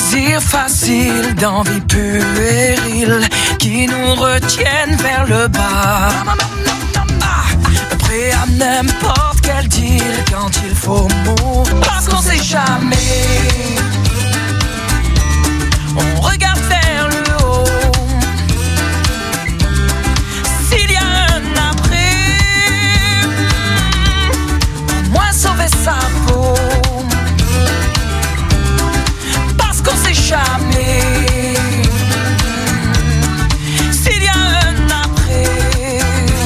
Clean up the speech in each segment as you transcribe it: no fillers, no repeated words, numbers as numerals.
désirs faciles, d'envie puérile qui nous retiennent vers le bas. Prêt à n'importe quel deal quand il faut mourir, parce qu'on sait jamais. On regarde vers le haut. S'il y a un après, au moins sauver sa peau. Parce qu'on sait jamais. S'il y a un après,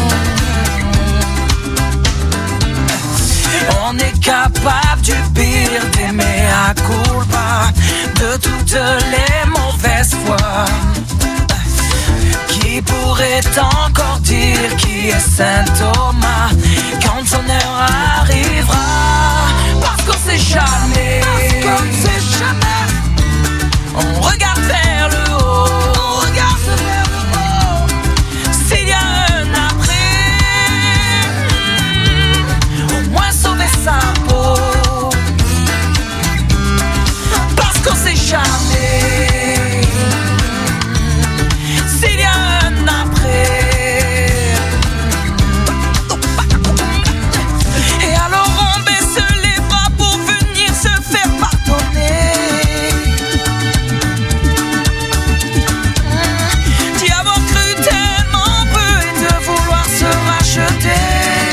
on est capable du pire, d'aimer à culpa, de toutes les mauvaises fois. Qui pourrait encore dire qui est Saint Thomas quand son heure arrivera? Parce qu'on sait jamais. Parce qu'on sait jamais. On regarde vers le haut. On regarde vers le haut. S'il y a un après, au moins sauver sa peau. Parce qu'on sait jamais. S'il y a un après. Et alors on baisse les bras pour venir se faire pardonner. D'y avoir cru tellement peu et de vouloir se racheter.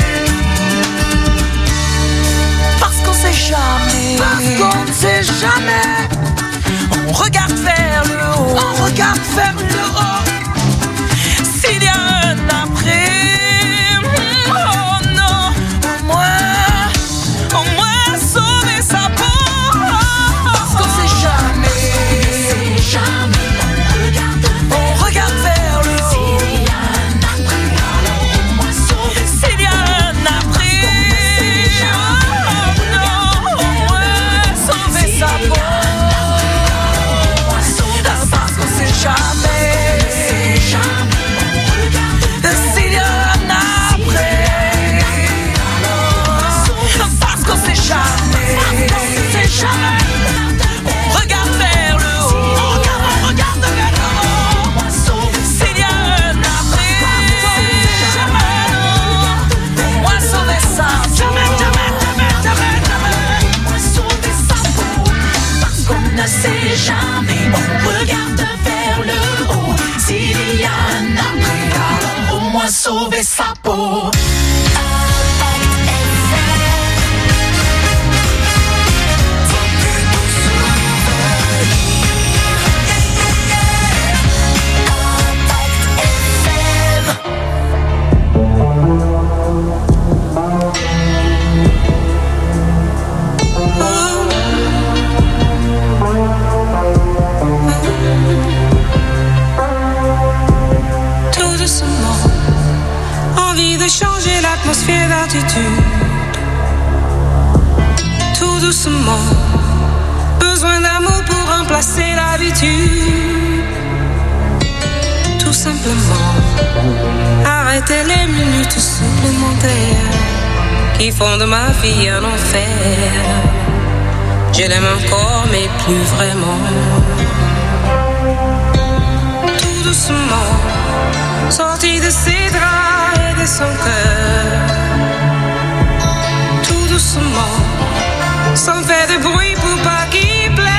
Parce qu'on sait jamais. Parce qu'on sait jamais. On regarde vers le haut. On regarde vers le haut. S'il y a un après, oh non, au moins sauver sa peau. Parce qu'on sait jamais. On regarde vers le haut. S'il y a un après, alors au moins sauver sa peau. S'il y a un après, oh non, au moins sauver sa peau. Parce qu'on sait jamais. S'il y a un après, parce qu'on sait jamais. On regarde vers le haut. On regarde vers le haut. S'il y a un après, au moins sauver sa peau. Parce qu'on ne sait jamais, on regarde vers le haut. S'il y a un après, alors au moins sauver sa peau. Tout doucement, envie de changer l'atmosphère d'attitude. Tout doucement, besoin d'amour pour remplacer l'habitude. Tout simplement, arrêter les minutes supplémentaires qui font de ma vie un enfer. Je l'aime encore mais plus vraiment. Tout doucement, sorti de ses draps et de son cœur. Tout doucement, sans faire de bruit pour pas qu'il pleure.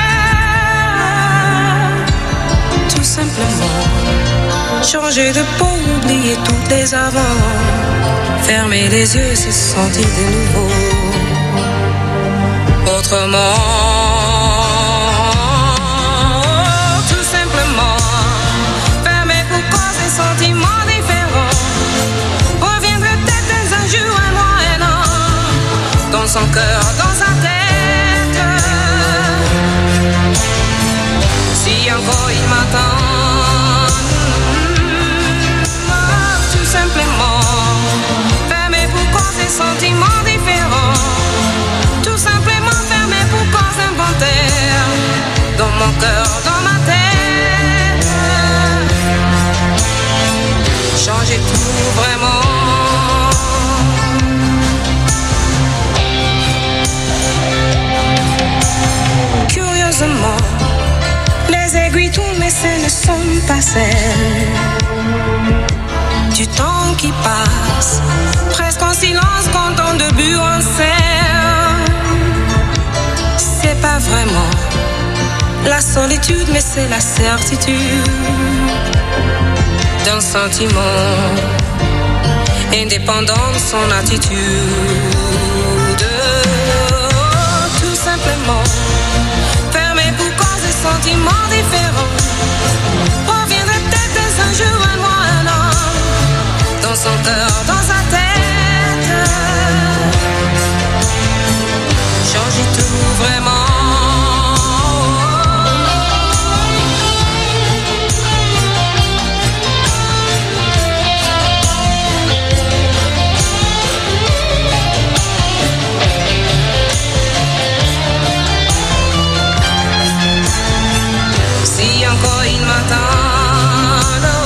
Tout simplement, changer de peau, oublier toutes les avant. Fermer les yeux, se sentir de nouveau autrement. Tout simplement, fermer pour causer sentiments différents. Reviendrait peut-être dans un jour, un mois, un an. Dans son cœur, dans sa tête. Si encore il m'attend. Tout simplement, fermer pour causer sentiments différents. Tout simplement fermé pour cause inventaire. Dans mon cœur, dans ma tête. Changer tout vraiment. Curieusement, sont pas celles du temps qui passe, presque en silence quand on début en scène. C'est pas vraiment la solitude, mais c'est la certitude d'un sentiment indépendant de son attitude. Tout simplement fermé pour cause des sentiments différents. Reviendrait peut-être un jour, un mois, un an, dans son cœur, dans sa tête. Changer tout vraiment. Encore il m'attend,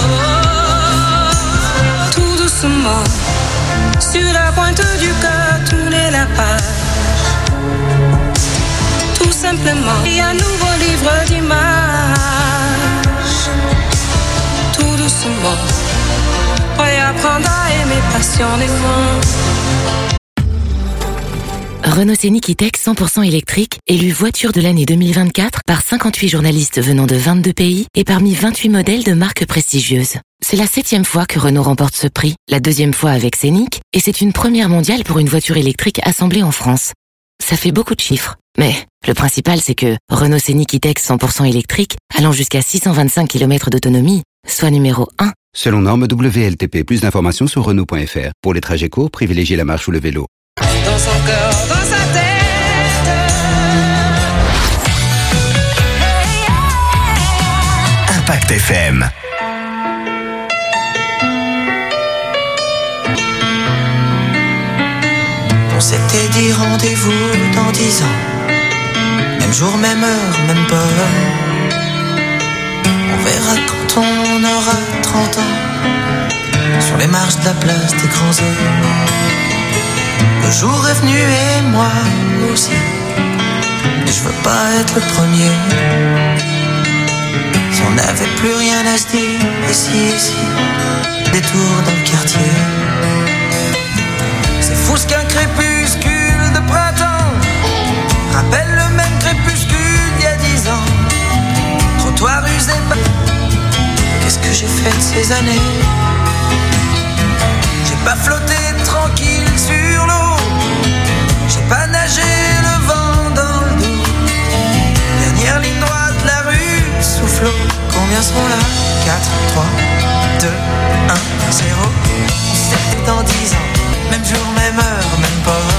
tout doucement, sur la pointe du cœur, tourner la page. Tout simplement, et un nouveau livre d'images. Tout doucement, réapprendre à aimer passionnément. Renault Scénic E-Tech 100% électrique, élu voiture de l'année 2024 par 58 journalistes venant de 22 pays et parmi 28 modèles de marques prestigieuses. C'est la 7e fois que Renault remporte ce prix, la 2e fois avec Scénic, et c'est une première mondiale pour une voiture électrique assemblée en France. Ça fait beaucoup de chiffres, mais le principal c'est que Renault Scénic E-Tech 100% électrique, allant jusqu'à 625 km d'autonomie, soit numéro 1. Selon norme WLTP, plus d'informations sur Renault.fr. Pour les trajets courts, privilégiez la marche ou le vélo. Dans son cœur, dans sa tête. Impact FM. On s'était dit rendez-vous dans 10 ans. Même jour, même heure, même peur. On verra quand on aura 30 ans. Sur les marches de la place des grands hommes. Le jour est venu et moi aussi. Mais je veux pas être le premier. Si on n'avait plus rien à se dire, ici, des tours dans le quartier. C'est fou ce qu'un crépuscule de printemps rappelle le même crépuscule d'il y a 10 ans. Trottoir usé, qu'est-ce que j'ai fait de ces années? J'ai pas flotté tranquille sur l'eau. J'ai pas nagé le vent dans le dos. Dernière ligne droite, la rue souffle. Combien sont là? 4, 3, 2, 1, 0. C'était dans 10 ans. Même jour, même heure, même port.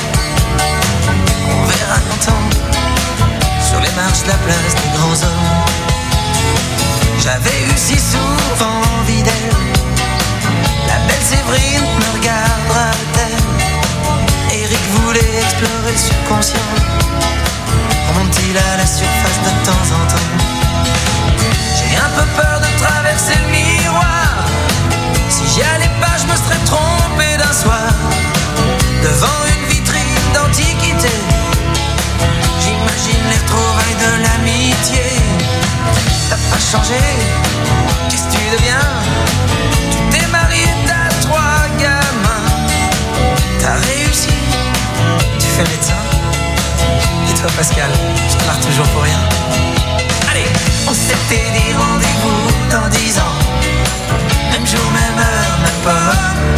On verra longtemps sur les marches de la place des grands hommes. J'avais eu si souvent envie d'elle. La belle Séverine me regardera-t-elle? Eric voulait explorer le subconscient. Remonte-t-il à la surface de temps en temps? J'ai un peu peur de traverser le miroir. Si j'y allais pas, je me serais trompé d'un soir. Devant une vitrine d'antiquité, j'imagine les retrouvailles de l'amitié. T'as pas changé, qu'est-ce que tu deviens? Tu t'es marié, t'as 3 gamins. T'as réussi, tu fais médecin. Et toi Pascal, je te marre toujours pour rien. Allez, on s'était dit rendez-vous dans 10 ans. Même jour, même heure, même pas.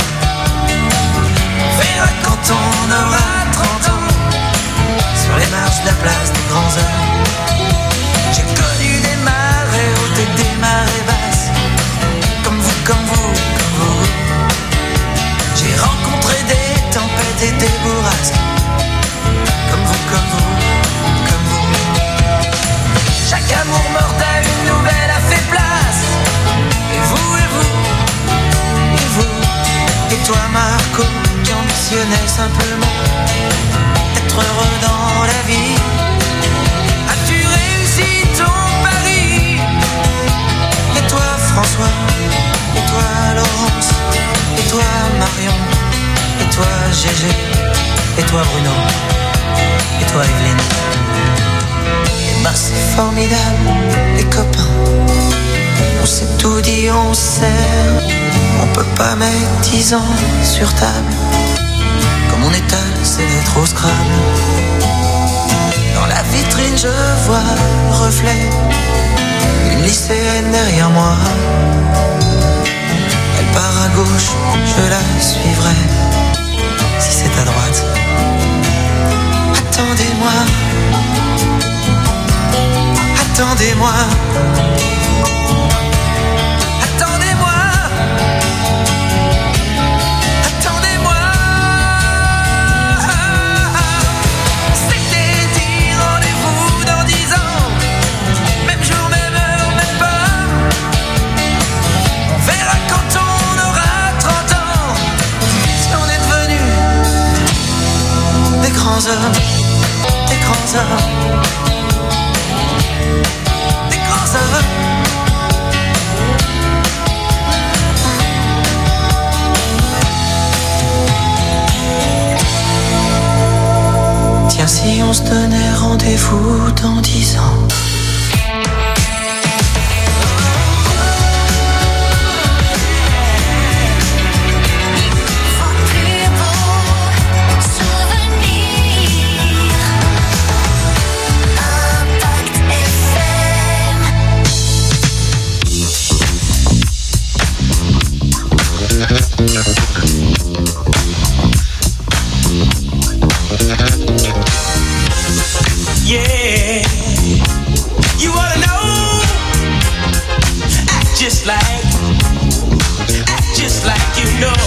On verra quand on aura 30 ans. Sur les marches de la place des grands hommes. J'ai connu des marées hautes et des marées basses. Comme vous, comme vous, comme vous. J'ai rencontré des tempêtes et des bourrasques. Comme vous, comme vous, comme vous. Chaque amour mort à une nouvelle a fait place. Et vous, et vous, et vous. Et toi Marco, qui ambitionnais simplement être heureux dans la vie. As-tu réussi ton pari? Et toi François, et toi Laurence, et toi Marion, et toi Gégé, et toi Bruno, et toi Evelyne. Et ben c'est formidable, les copains. tout dit, on s'aime. On peut pas mettre 10 ans sur table. Comme on étale ses lettres au Scrabble. Dans la vitrine je vois le reflet une lycéenne derrière moi. Elle part à gauche, je la suivrai. Si c'est à droite, attendez-moi. Attendez-moi. Attendez-moi. Attendez-moi. C'était dit, rendez-vous dans 10 ans. Même jour, même heure, même pas. On verra quand on aura 30 ans. Si on est devenus des grands hommes. Des grands hommes. Des grands hommes. Tiens, si on se donnait rendez-vous dans 10 ans. Yeah, you wanna know? Act just like you know.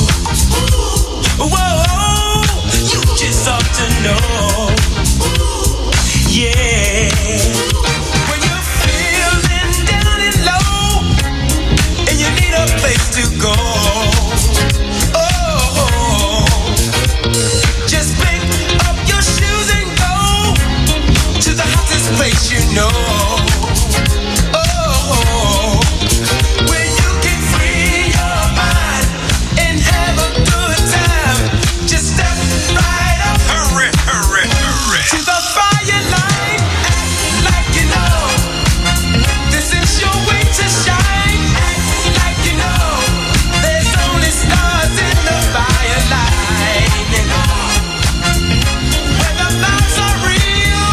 Whoa, you just ought to know. Yeah, when you're feeling down and low and you need a place to go. Oh, just pick up your shoes and go to the hottest place you know. Oh, where you can free your mind and have a good time. Just step right up, hurry, hurry, hurry, to the fire line. Act like you know this is your way to shine. Act like you know there's only stars in the fire line. When the vibes are real,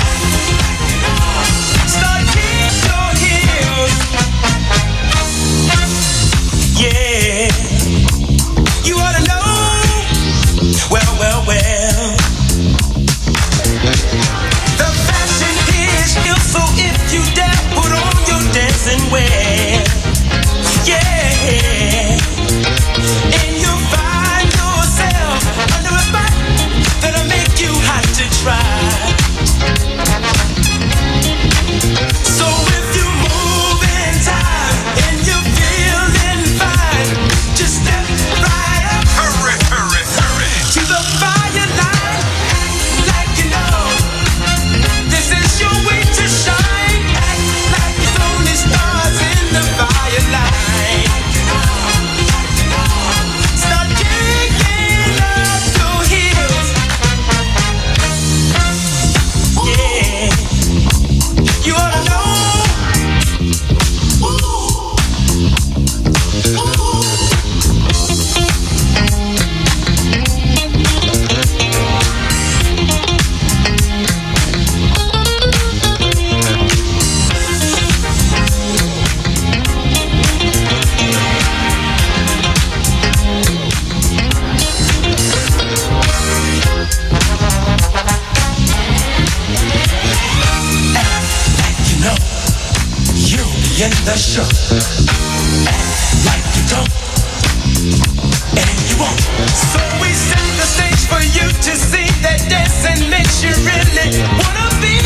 start kick your heels. Yeah, you ought to know. Well. The fashion is ill, so if you dare, put on your dancing wear. Yeah, and you'll find yourself under a spot that'll make you hot to try. So if you move in time and you're feeling fine, just step right up, hurry, hurry, hurry, to the fire line. Act like you know this is your way to shine. Act like there's only stars in the fire line. Start kicking up your heels. Yeah, you ought to know. You know, you'll be in the show. Act like you don't, and you won't. So we set the stage for you to see that dancing makes you really wanna be.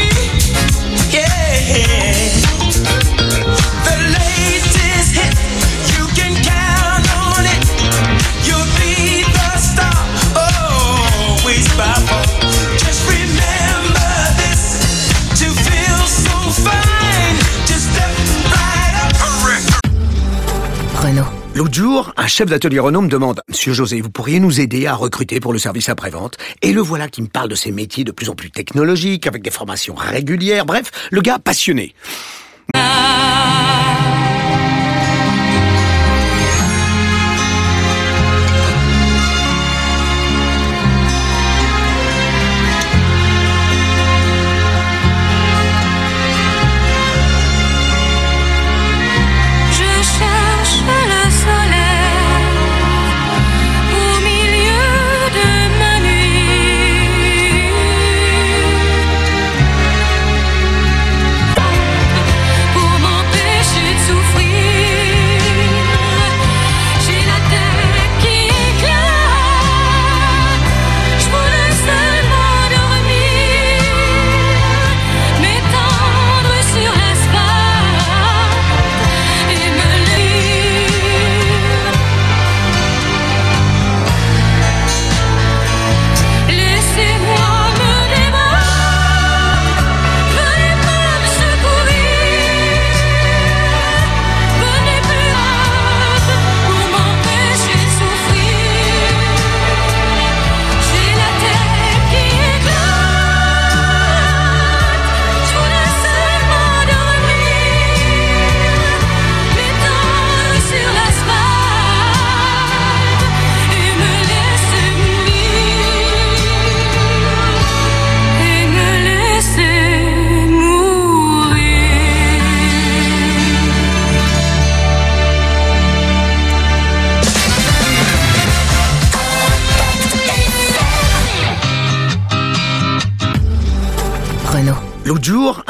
Yeah, the latest hit, you can count on it. You'll be the star, always by far. Just remember this, to feel so fine, just step right up. Renault. L'autre jour, un chef d'atelier Renault me demande « Monsieur José, vous pourriez nous aider à recruter pour le service après-vente ?» Et le voilà qui me parle de ces métiers de plus en plus technologiques, avec des formations régulières, bref, le gars passionné.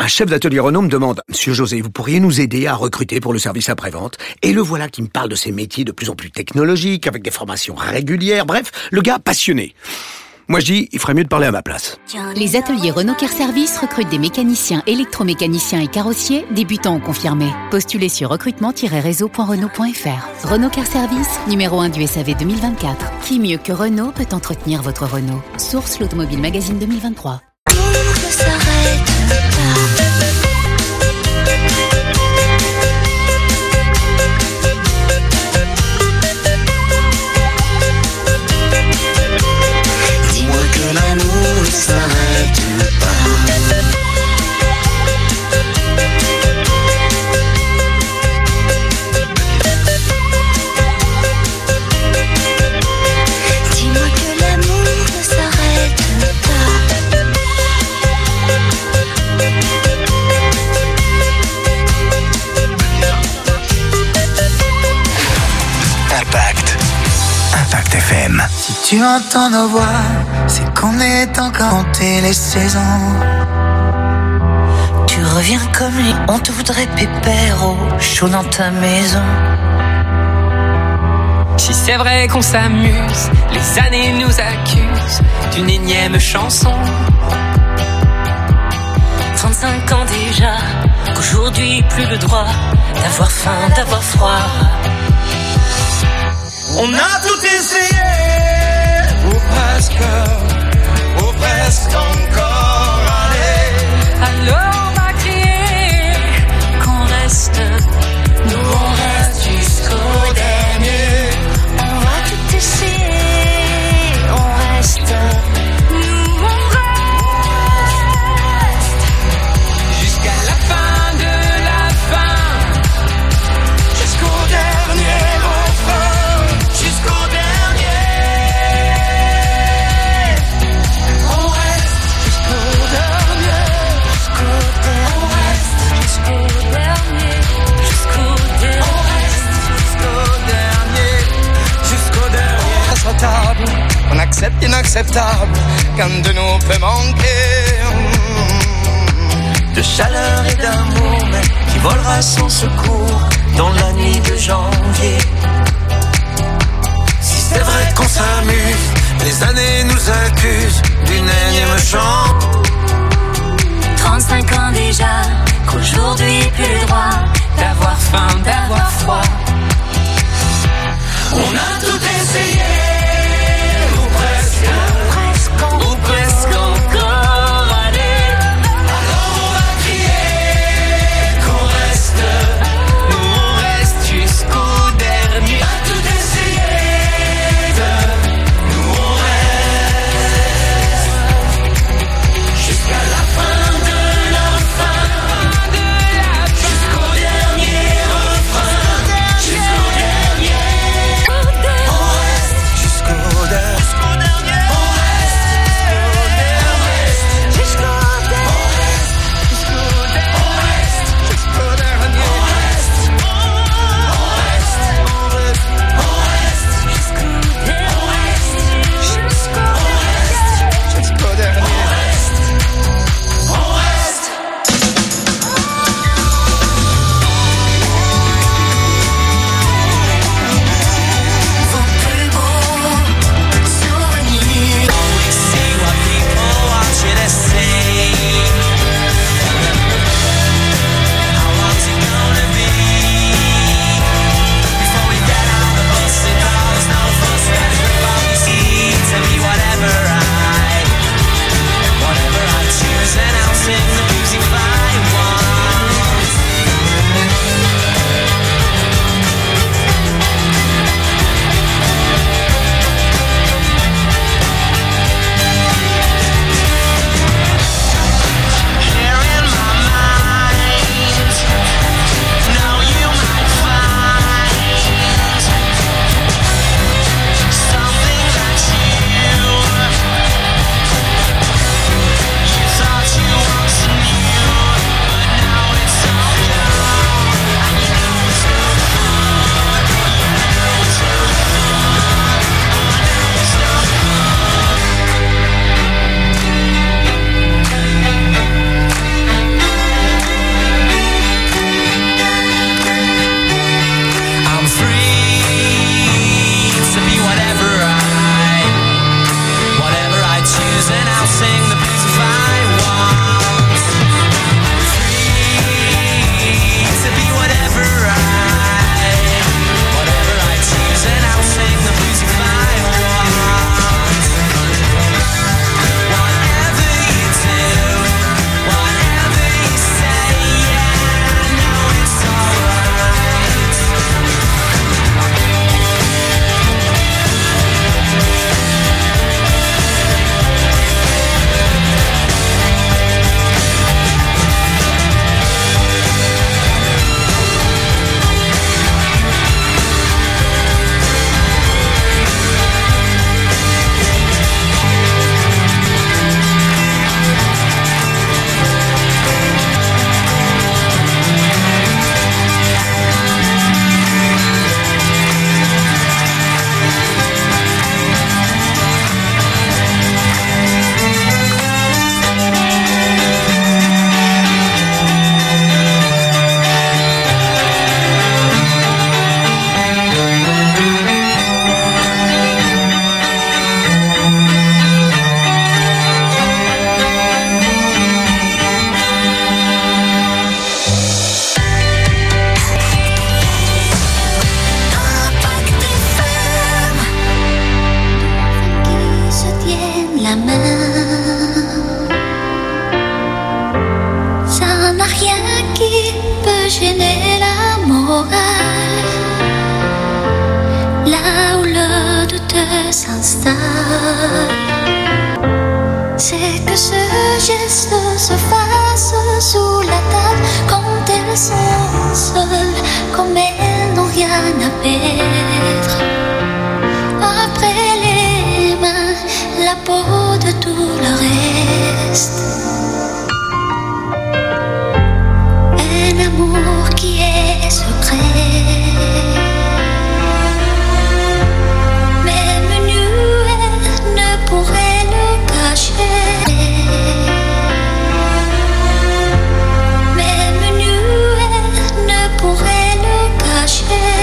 chef d'atelier Renault me demande « Monsieur José, vous pourriez nous aider à recruter pour le service après-vente ?» Et le voilà qui me parle de ces métiers de plus en plus technologiques, avec des formations régulières, bref, le gars passionné. Moi je dis, il ferait mieux de parler à ma place. Les ateliers Renault Car Service recrutent des mécaniciens, électromécaniciens et carrossiers, débutants ou confirmés. Postulez sur recrutement-réseau.renault.fr. Renault Car Service, numéro 1 du SAV 2024. Qui mieux que Renault peut entretenir votre Renault? Source l'Automobile Magazine 2023. L'amour ne s'arrête pas. Dis-moi que l'amour ne s'arrête pas. Impact FM. Si tu entends nos voix, c'est qu'on est encore compté les saisons. Tu reviens comme lui, on te voudrait pépère au chaud dans ta maison. Si c'est vrai qu'on s'amuse, les années nous accusent d'une énième chanson. 35 ans déjà, qu'aujourd'hui plus le droit d'avoir faim, d'avoir froid. On a tout essayé, ou presque encore, allez. Alors on va crier qu'on reste, nous on reste jusqu'au dernier. On va tout essayer, on reste, nous on reste. jusqu'à la fin de la fin, Jusqu'au dernier refrain, jusqu'au dernier. On reste jusqu'au dernier, jusqu'au dernier. On reste jusqu'au dernier, jusqu'au dernier. On reste Jusqu'au dernier. Intraitable, on accepte l'inacceptable, qu'un de nous peut manquer. De chaleur et d'amour, mais qui volera sans secours dans la nuit de janvier. Si c'est vrai qu'on s'amuse, les années nous accusent d'une énième chance. 35 ans déjà, qu'aujourd'hui plus le droit d'avoir faim, d'avoir froid. On a tout essayé, ou presque encore, allez. Alors on va crier qu'on reste, Nous on reste jusqu'au dernier. on a tout essayé, nous on reste jusqu'à la fin de la fin, jusqu'au dernier refrain, jusqu'au dernier. On reste gêner la morale. Là où le doute s'installe, c'est que ce geste se fasse sous la table quand elles sont seules, comme elles n'ont rien à perdre. Après les mains, la peau de tout le reste. Un amour qui est secret. Même nu, elle ne pourrait le cacher. Même nu, elle ne pourrait le cacher.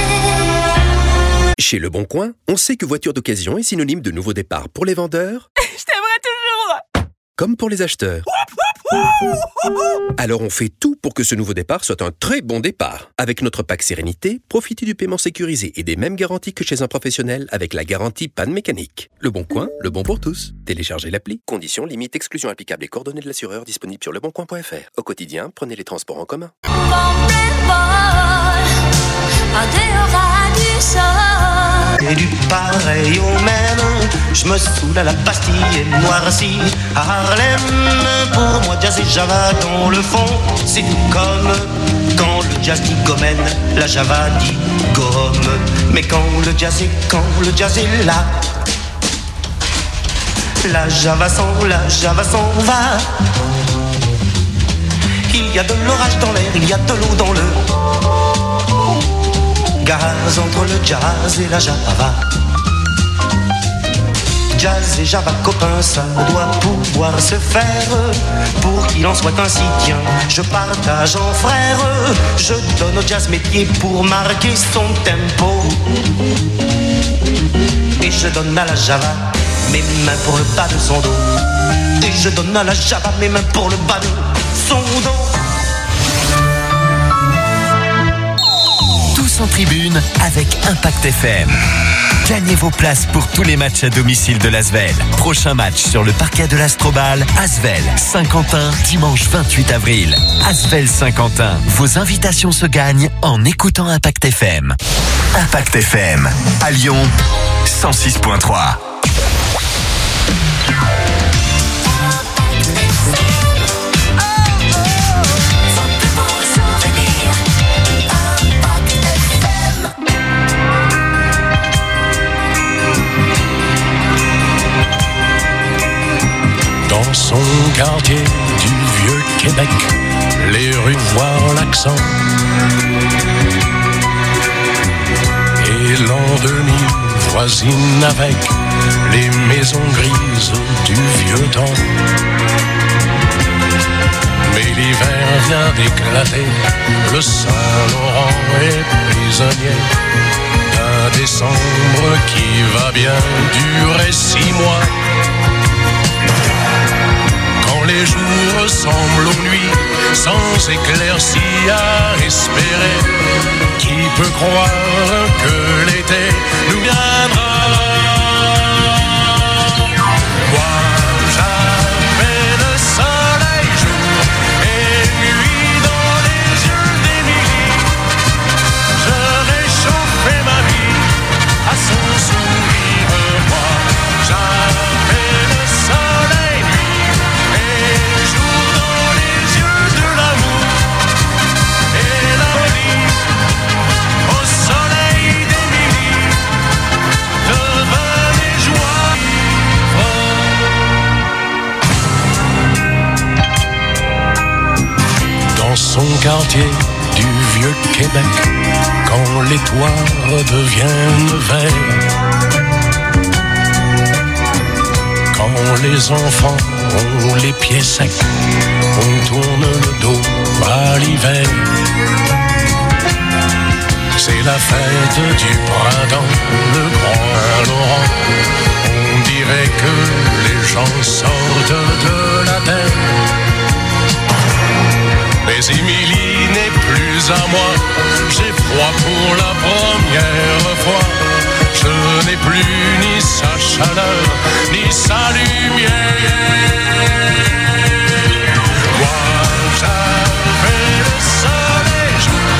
Chez Le Bon Coin, on sait que voiture d'occasion est synonyme de nouveau départ pour les vendeurs. Je t'aimerai toujours. Comme pour les acheteurs. Alors on fait tout pour que ce nouveau départ soit un très bon départ. Avec notre pack Sérénité, profitez du paiement sécurisé et des mêmes garanties que chez un professionnel avec la garantie panne mécanique. Le Bon Coin, le bon pour tous. Téléchargez l'appli. Conditions, limites, exclusions applicables et coordonnées de l'assureur disponibles sur leboncoin.fr. Au quotidien, prenez les transports en commun. Et du pareil au même, je me saoule à la Bastille et noirci à Harlem. Pour moi, jazz et java dans le fond, c'est tout comme quand le jazz dit gomène, la java dit gomme. Mais quand le jazz est là, la java s'en va. Il y a de l'orage dans l'air, il y a de l'eau dans le gaz entre le jazz et la java. Jazz et java copains, ça doit pouvoir se faire. Pour qu'il en soit ainsi, tiens, je partage en frère. Je donne au jazz mes pieds pour marquer son tempo. Et je donne à la java mes mains pour le bas de son dos. Et je donne à la java mes mains pour le bas de son dos. En tribune avec Impact FM. Gagnez vos places pour tous les matchs à domicile de l'Asvel. Prochain match sur le parquet de l'Astrobal, Asvel Saint-Quentin, dimanche 28 avril. Asvel Saint-Quentin, vos invitations se gagnent en écoutant Impact FM. Impact FM, à Lyon, 106.3. Dans son quartier du vieux Québec, les rues voient l'accent. Et l'an 2000 voisine avec les maisons grises du vieux temps. Mais l'hiver vient d'éclater, le Saint-Laurent est prisonnier d'un décembre qui va bien durer 6 mois. Les jours ressemblent aux nuits, sans éclaircie à espérer. Qui peut croire que l'été nous viendra? Moi, j'avais le soleil jour et nuit dans les yeux d'Émilie. Je réchauffais ma vie à son sourire. Moi, j'avais le soleil nuit et jour dans les yeux de l'amour et la folie au soleil d'Émilie devenait joie. Dans son quartier du vieux Québec, quand les toits redeviennent verts, quand les enfants ont les pieds secs, on tourne le dos à l'hiver. C'est la fête du printemps, le Grand Laurent. On dirait que les gens sortent de la terre. Mais Émilie n'est plus à moi, j'ai froid pour la première fois. Je n'ai plus ni sa chaleur, ni sa lumière. Moi, j'avais le soleil jour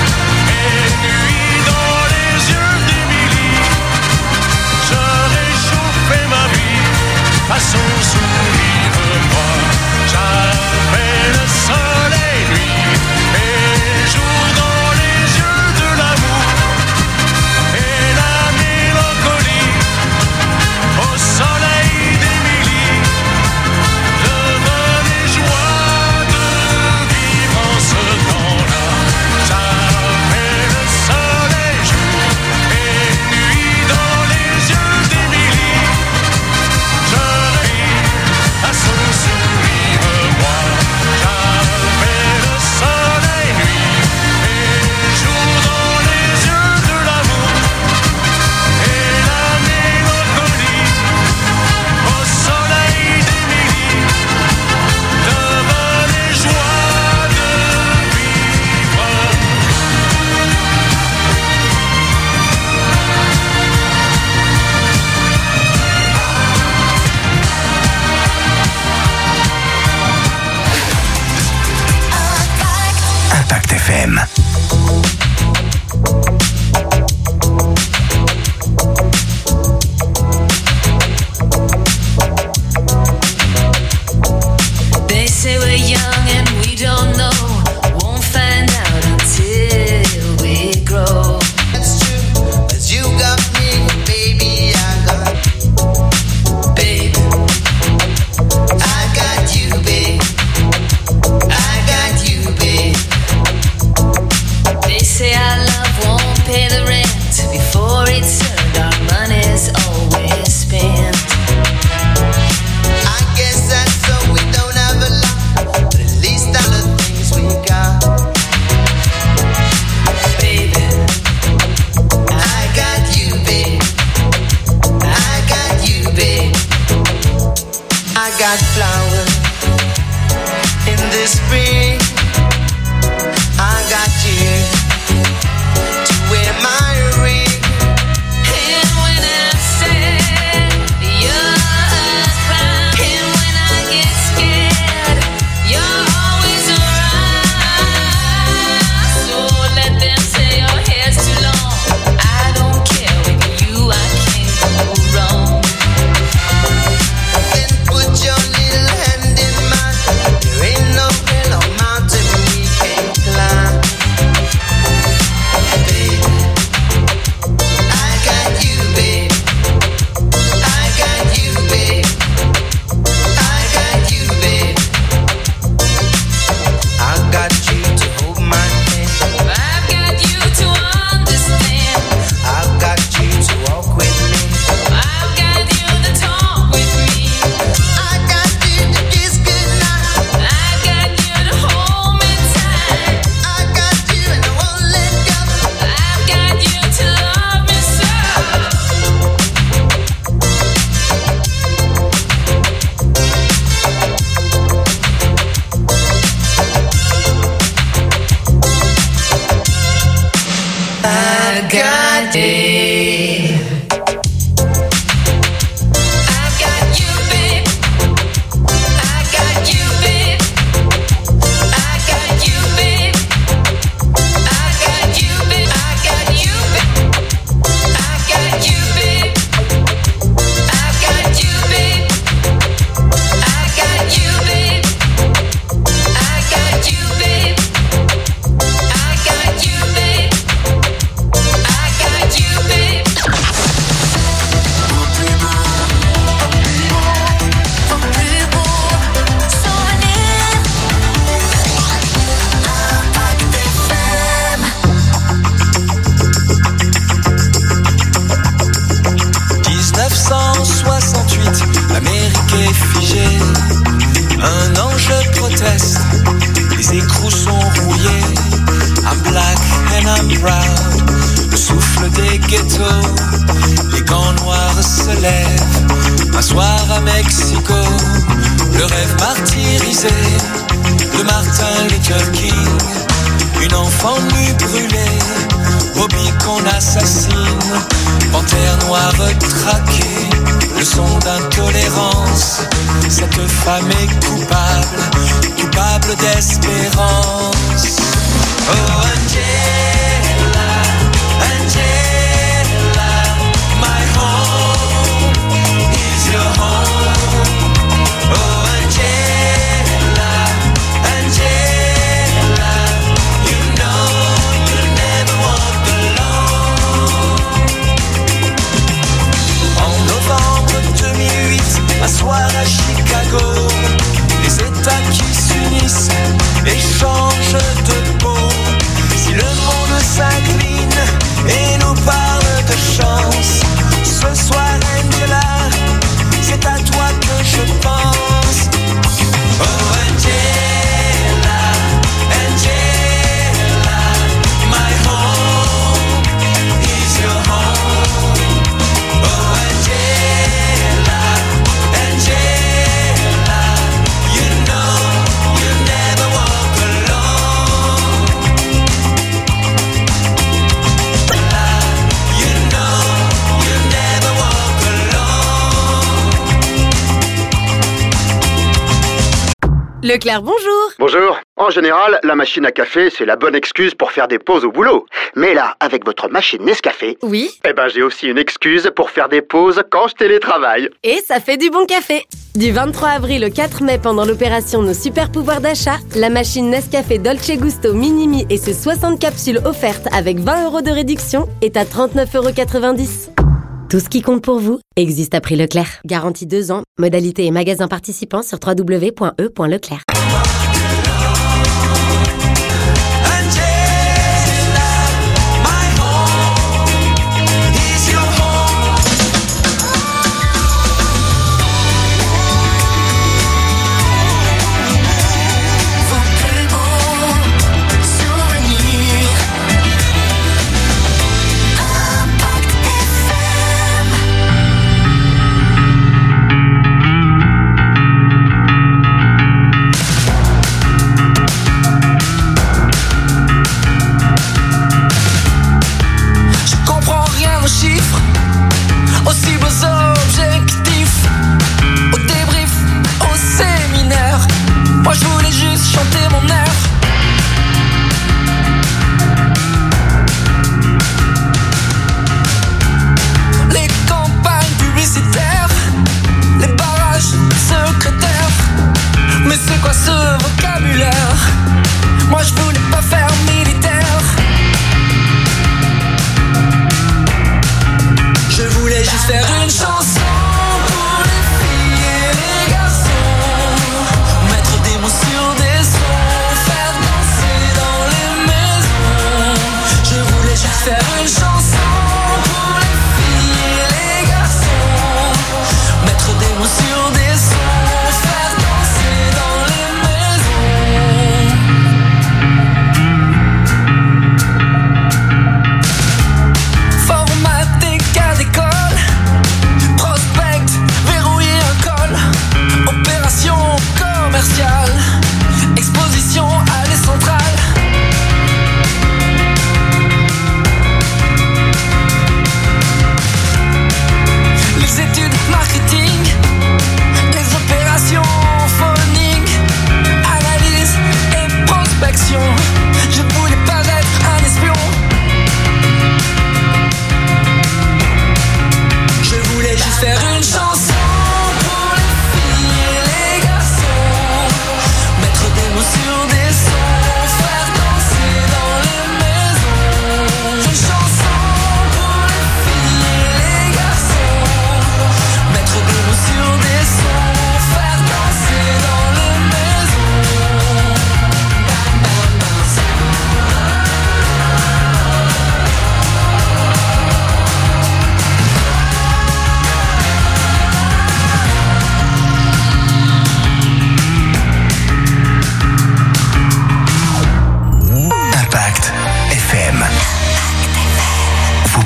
got it. L'Amérique est figée, un ange proteste, les écrous sont rouillés. I'm black and I'm proud, le souffle des ghettos, les gants noirs se lèvent. Un soir à Mexico, le rêve martyrisé de Martin Luther King. Une enfant nue brûlée, Bobby qu'on assassine, panthère noire traquée, le son d'intolérance. Cette femme est coupable, coupable d'espérance. Oh Angela, Angela, my home is your home. Oh Angela, Angela, you know you'll never walk alone. En novembre 2008, un soir à Chicago, les États qui s'unissent échangent de peau. Si le monde s'incline et nous parle de chance, ce soir Angela, c'est à toi que je pense. Oh Angela, Angela, my home is your home. Oh Angela, Angela, you know you'll never walk alone. You know you'll never walk alone. Leclerc, bonjour. Bonjour. En général, la machine à café, c'est la bonne excuse pour faire des pauses au boulot. Mais là, avec votre machine Nescafé... Oui. Eh ben, j'ai aussi une excuse pour faire des pauses quand je télétravaille. Et ça fait du bon café. Du 23 avril au 4 mai, pendant l'opération Nos Super Pouvoirs d'achat, la machine Nescafé Dolce Gusto Minimi et ses 60 capsules offertes avec 20 € de réduction est à 39,90 €. Tout ce qui compte pour vous existe à prix Leclerc. Garantie 2 ans. Modalité et magasins participants sur www.e.leclerc.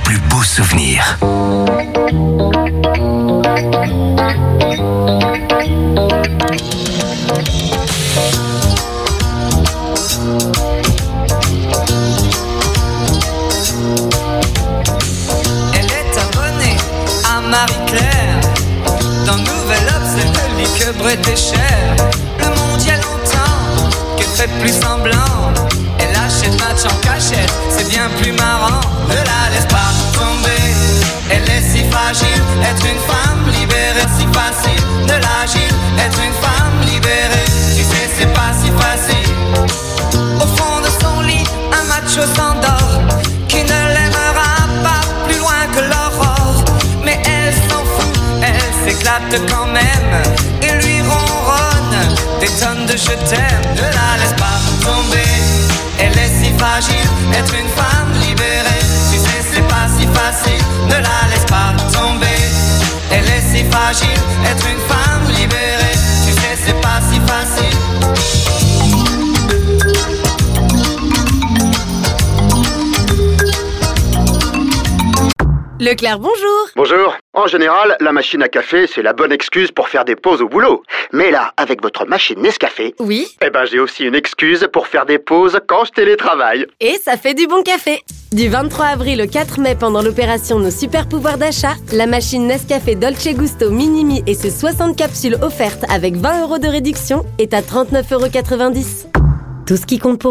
plus beaux souvenirs. Elle est abonnée à Marie-Claire. Dans Nouvel Obs, elle lit que Brett est cher. Le monde y a longtemps qu'elle fait plus semblant. Elle achète match en cachette, c'est bien plus marrant. Ne la laisse pas tomber, elle est si fragile. Être une femme libérée, si facile. Ne l'agile, être une femme libérée. Tu sais, c'est pas si facile. Au fond de son lit, un macho s'endort, qui ne l'aimera pas plus loin que l'aurore. Mais elle s'en fout, elle s'éclate quand même et lui ronronne des tonnes de je t'aime. Ne la laisse pas tomber, elle est si fragile. Être une femme libérée, tu sais c'est pas si facile. Ne la laisse pas tomber, elle est si fragile. Être une femme libérée, tu sais c'est pas si facile. Leclerc, bonjour. Bonjour. En général, la machine à café, c'est la bonne excuse pour faire des pauses au boulot. Mais là, avec votre machine Nescafé... Oui. Eh ben, j'ai aussi une excuse pour faire des pauses quand je télétravaille. Et ça fait du bon café. Du 23 avril au 4 mai, pendant l'opération Nos super pouvoirs d'achat, la machine Nescafé Dolce Gusto Minimi et ses 60 capsules offertes avec 20 € de réduction est à 39,90 €. Tout ce qui compte pour